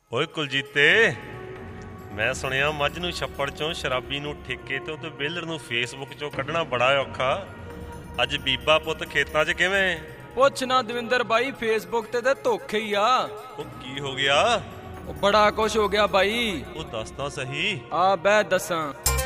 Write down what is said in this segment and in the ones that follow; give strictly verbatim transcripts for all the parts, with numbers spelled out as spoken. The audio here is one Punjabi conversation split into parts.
ਓਏ ਕੁਲਜੀਤੇ, ਮੈਂ ਸੁਣਿਆ ਮੱਝ ਨੂੰ ਛੱਪੜ ਚੋਂ, ਸ਼ਰਾਬੀ ਨੂੰ ਠੇਕੇ ਤੋਂ ਤੇ ਬੇਲਰ ਨੂੰ ਫੇਸਬੁੱਕ ਚੋਂ ਕੱਢਣਾ ਬੜਾ ਔਖਾ। ਅੱਜ ਬੀਬਾ ਪੁੱਤ ਖੇਤਾਂ 'ਚ ਕਿਵੇਂ? ਪੁੱਛ ਨਾ ਦਵਿੰਦਰ ਬਾਈ, ਫੇਸਬੁੱਕ ਤੇ ਤਾਂ ਧੋਖੇ ਹੀ ਆ। ਉਹ ਕੀ ਹੋ ਗਿਆ? ਉਹ ਬੜਾ ਕੁਛ ਹੋ ਗਿਆ ਬਾਈ। ਉਹ ਦੱਸ ਤਾਂ ਸਹੀ। ਆ ਬਹਿ ਦੱਸਾਂ।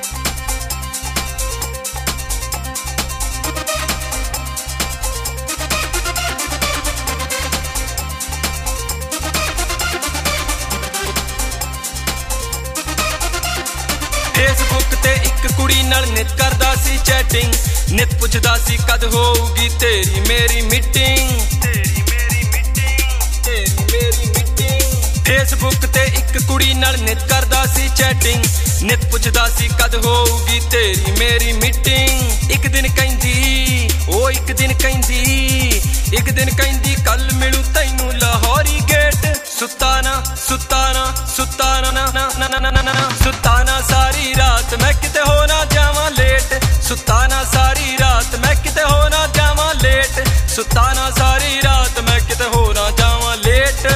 ਫੇਸਬੁੱਕ ਤੇ ਇੱਕ ਕੁੜੀ ਨਾਲ ਨਿਤ ਕਰਦਾ ਸੀ ਚੈਟਿੰਗ, ਨਿਤ ਪੁੱਛਦਾ ਸੀ ਕਦ ਹੋਊਗੀ ਤੇਰੀ ਮੇਰੀ ਮੀਟਿੰਗ, ਤੇਰੀ ਮੇਰੀ ਮੀਟਿੰਗ, ਤੇਰੀ ਮੇਰੀ ਮੀਟਿੰਗ। ਫੇਸਬੁੱਕ ਤੇ ਇੱਕ ਕੁੜੀ ਨਾਲ ਨਿਤ ਕਰਦਾ ਸੀ ਚੈਟਿੰਗ, ਨਿਤ ਪੁੱਛਦਾ ਸੀ ਕਦ ਹੋਊਗੀ ਤੇਰੀ ਮੇਰੀ ਮੀਟਿੰਗ। ਇੱਕ ਦਿਨ ਕਹਿੰਦੀ, ਉਹ ਇੱਕ ਦਿਨ ਕਹਿੰਦੀ, ਇੱਕ ਦਿਨ ਕਹਿੰਦੀ ਕੱਲ ਮਿਲੂ ਤੈਨੂੰ ਲਾਹੌਰੀ ਗੇਟ। ਸੁੱਤਾ ਨਾ ਸੁੱਤਾ ਨਾ ਸੁੱਤਾ ਨਾ ਨਾ ਨਾ ਨਾ ਨਾ ਨਾ ਸੁੱਤਾ ਨਾ ਸਾਰੀ ਰਾਤ ਮੈਂ ਕਿਤੇ ਹੋ ਨਾ ਜਾਵਾਂ ਲੇਟ। ਸੁੱਤਾ ਨਾ ਸਾਰੀ ਰਾਤ ਮੈਂ ਕਿਤੇ ਹੋ ਨਾ ਜਾਵਾਂ ਲੇਟ। ਸੁੱਤਾ ਨਾ ਸਾਰੀ ਰਾਤ ਮੈਂ ਕਿਤੇ ਹੋ ਨਾ ਜਾਵਾਂ ਲੇਟ।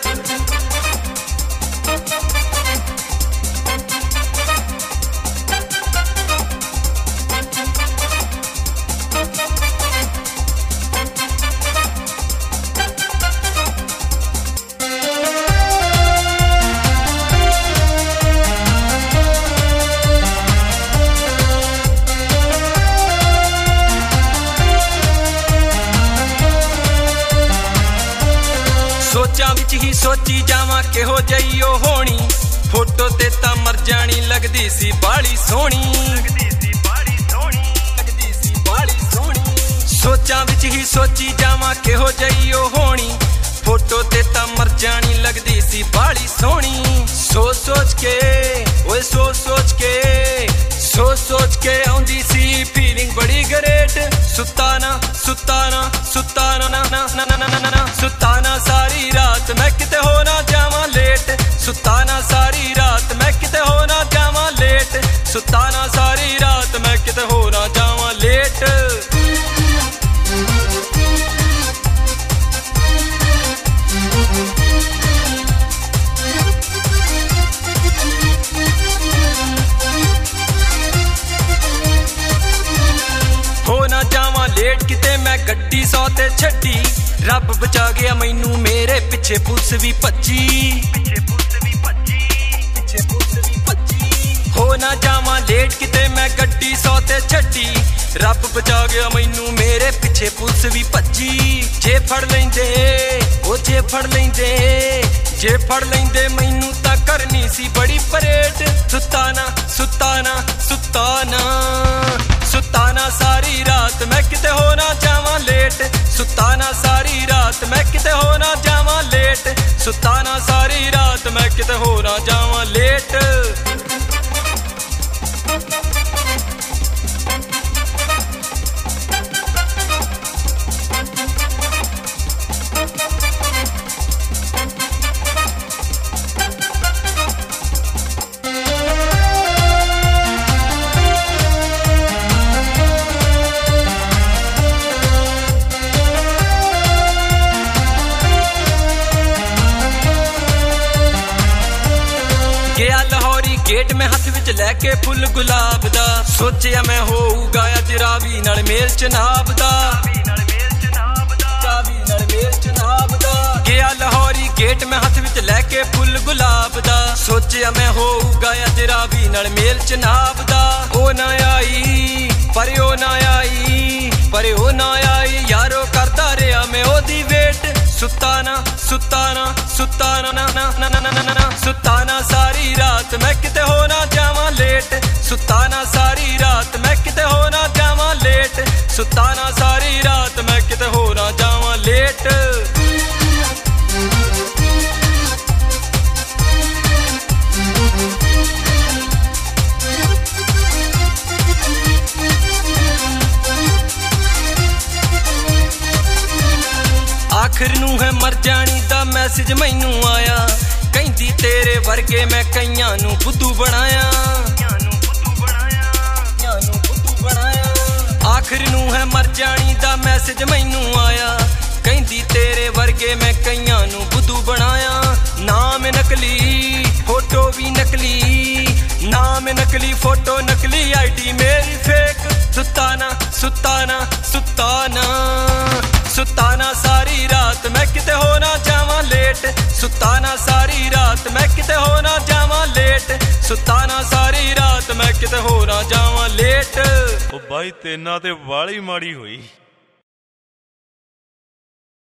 ਸੋਚਾਂ ਵਿੱਚ ਹੀ ਸੋਚੀ ਜਾਵਾਂ ਕਿਹੋ ਜਿਹੀ ਉਹ ਹੋਣੀ, ਫੋਟੋ ਤੇ ਤਾਂ ਮਰ ਜਾਣੀ ਲੱਗਦੀ ਸੀ ਬਾਹਲੀ ਸੋਹਣੀ, ਲੱਗਦੀ ਸੀ ਬਾਹਲੀ ਸੋਹਣੀ, ਲੱਗਦੀ ਸੀ ਬਾਹਲੀ ਸੋਹਣੀ। ਸੋਚਾਂ ਵਿੱਚ ਹੀ ਸੋਚੀ ਜਾਵਾਂ ਕਿਹੋ ਜਿਹੀ ਉਹ ਹੋਣੀ, ਫੋਟੋ ਤੇ ਤਾਂ ਮਰ ਜਾਣੀ ਲੱਗਦੀ ਸੀ ਬਾਹਲੀ ਸੋਹਣੀ। ਸੋਚ ਸੋਚ ਕੇ, ਓਏ ਸੋਚ ਸੋਚ ਕੇ, ਸੋਚ ਸੋਚ ਕੇ ਆਉਂਦੀ ਸੀ ਫੀਲਿੰਗ ਬੜੀ ਗਰੇਟ। ਸੁੱਤਾ ਨਾ ਸੁੱਤਾ ਨਾ ਸੁੱਤਾ ਨਾ ਨਾ ਨਾ ਨਾ ਨਾ ਨਾ ਸੁੱਤਾ ਨਾ ਸਾਰੀ ਰਾਤ ਮੈਂ ਕਿਤੇ ਹੋ ਨਾ ਜਾਵਾਂ ਲੇਟ। ਸੁੱਤਾ ਨਾ ਸਾਰੀ ਰਾਤ ਮੈਂ ਕਿਤੇ ਹੋ ਨਾ ਜਾਵਾਂ ਲੇਟ। ਸੁੱਤਾ ਨਾ ਸਾਰੀ ਰਾਤ ਮੈਂ ਕਿਤੇ ਹੋ ਨਾ ਜਾਵਾਂ ਲੇਟ। ਹੋ ਨਾ ਜਾਵਾਂ ਲੇਟ ਕਿਤੇ ਮੈਂ ਗੱਡੀ ਸੌ ਤੇ ਛੱਡੀ, ਰੱਬ ਬਚਾ ਗਿਆ ਮੈਨੂੰ ਮੇਰੇ ਪਿੱਛੇ ਪੁਲਿਸ ਵੀ ਭੱਜੀ, ਪਿੱਛੇ ਪੁਲਿਸ ਵੀ ਭੱਜੀ, ਪਿੱਛੇ ਪੁਲਿਸ ਵੀ ਭੱਜੀ। ਹੋ ਨਾ ਜਾਵਾਂ ਲੇਟ ਕਿਤੇ ਮੈਂ ਗੱਡੀ ਸੌ ਤੇ ਛੱਡੀ, ਰੱਬ ਬਚਾ ਗਿਆ ਮੈਨੂੰ ਮੇਰੇ ਪਿੱਛੇ ਪੁਲਿਸ ਵੀ ਭੱਜੀ। ਜੇ ਫੜ ਲੈਂਦੇ, ਉਹ ਜੇ ਫੜ ਲੈਂਦੇ, ਜੇ ਫੜ ਲੈਂਦੇ ਮੈਨੂੰ ਤਾਂ ਕਰਨੀ ਸੀ ਬੜੀ ਪਰੇਡ। ਸੁੱਤਾ ਨਾ ਸੁੱਤਾ ਨਾ ਸੁੱਤਾ ਨਾ ਸੁੱਤਾ ਨਾ ਸਾਰੀ ਰਾਤ ਮੈਂ ਕਿਤੇ ਹੋ ਨਾ ਜਾਵਾਂ ਲੇਟ। ਸੁੱਤਾ ਨਾ ਸਾਰੀ ਰਾਤ ਮੈਂ ਕਿਤੇ ਹੋ ਨਾ ਜਾਵਾਂ ਲੇਟ। ਸੁੱਤਾ ਨਾ ਸਾਰੀ ਰਾਤ ਮੈਂ ਕਿਤੇ ਹੋ ਨਾ ਜਾਵਾਂ ਲੇਟ। ਗਿਆ ਲਾਹੌਰੀ ਗੇਟ ਮੈਂ ਹੱਥ ਵਿੱਚ ਲੈ ਕੇ ਫੁੱਲ ਗੁਲਾਬ ਦਾ, ਸੋਚਿਆ ਮੈਂ ਹੋਊਗਾ ਅੱਜ ਰਾਵੀ ਨਾਲ ਮੇਲ ਚਨਾਬ ਦਾ, ਰਾਵੀ ਨਾਲ ਮੇਲ ਚਨਾਬ ਦਾ, ਰਾਵੀ ਨਾਲ ਮੇਲ ਚਨਾਬ ਦਾ। ਗਿਆ ਲਾਹੌਰੀ ਗੇਟ ਮੈਂ ਹੱਥ ਵਿੱਚ ਲੈ ਕੇ ਫੁੱਲ ਗੁਲਾਬ ਦਾ, ਸੋਚਿਆ ਮੈਂ ਹੋਊਗਾ ਅੱਜ ਰਾਵੀ ਨਾਲ ਮੇਲ ਚਨਾਬ ਦਾ। ਉਹ ਨਾ ਆਈ ਪਰ ਉਹ ਨਾ ਆਈ, ਪਰ ਉਹ ਨਾ ਆਈ ਯਾਰੋ ਕਰਦਾ ਰਿਹਾ ਮੈਂ ਉਹਦੀ ਵੇਟ। ਸੁੱਤਾ ਨਾ ਸੁੱਤਾ ਨਾ ਸੁੱਤਾ ਨਾ ਨਾ ਨਾ ਨਾ ਨਾ ਨਾ ਸੁੱਤਾ ਨਾ ਸਾਰੀ ਰਾਤ ਮੈਂ ਕਿਤੇ ਹੋ ਨਾ ਜਾਵਾਂ ਲੇਟ। ਸੁੱਤਾ ਨਾ ਸਾਰੀ ਰਾਤ ਮੈਂ ਕਿਤੇ ਹੋ ਨਾ ਜਾਵਾਂ ਲੇਟ। ਸੁੱਤਾ ਨਾ ਸਾਰੀ ਰਾਤ ਮੈਂ ਕਿਤੇ ਹੋ ਨਾ ਜਾਵਾਂ ਲੇਟ। ਆਖਰ ਨੂੰ ਹੈ ਮਰ ਜਾਣੀ ਦਾ ਮੈਸੇਜ ਮੈਨੂੰ ਆਇਆ, ਕਹਿੰਦੀ ਤੇਰੇ ਵਰਗੇ ਮੈਂ ਕਈਆਂ ਨੂੰ ਬੁੱਧੂ ਬਣਾਇਆ, ਕਈਆਂ ਨੂੰ ਬੁੱਧੂ ਬਣਾਇਆ, ਕਈਆਂ ਨੂੰ ਬੁੱਧੂ ਬਣਾਇਆ। ਆਖਰ ਨੂੰ ਹੈ ਮਰ ਜਾਣੀ ਦਾ ਮੈਸੇਜ ਮੈਨੂੰ ਆਇਆ, ਕਹਿੰਦੀ ਤੇਰੇ ਵਰਗੇ ਮੈਂ ਕਈਆਂ ਨੂੰ ਬੁੱਧੂ ਬਣਾਇਆ। ਨਾਮ ਨਕਲੀ ਫੋਟੋ ਵੀ ਨਕਲੀ, ਨਾਮ ਨਕਲੀ ਫੋਟੋ ਨਕਲੀ, ਆਈਡੀ ਮੇਰੀ ਫੇਕ। ਸੁੱਤਾ ਨਾ ਸੁੱਤਾ ਨਾ ਸੁੱਤਾ ਨਾ ਸੁੱਤਾ ਨਾ ਸਾਰੀ ਰਾਤ ਮੈਂ ਕਿਤੇ ਹੋ ਨਾ ਜਾਵਾਂ ਲੇਟ, ਸੁੱਤਾ ਨਾ ਸਾਰੀ ਰਾਤ ਮੈਂ ਕਿਤੇ ਹੋ ਨਾ ਜਾਵਾਂ ਲੇਟ, ਸੁੱਤਾ ਨਾ ਸਾਰੀ ਰਾਤ ਮੈਂ ਕਿਤੇ ਹੋ ਨਾ ਜਾਵਾਂ ਲੇਟ। ਉਹ ਬਾਈ ਤੇਨਾਂ ਤੇ ਵਾਲੀ ਮਾੜੀ ਹੋਈ।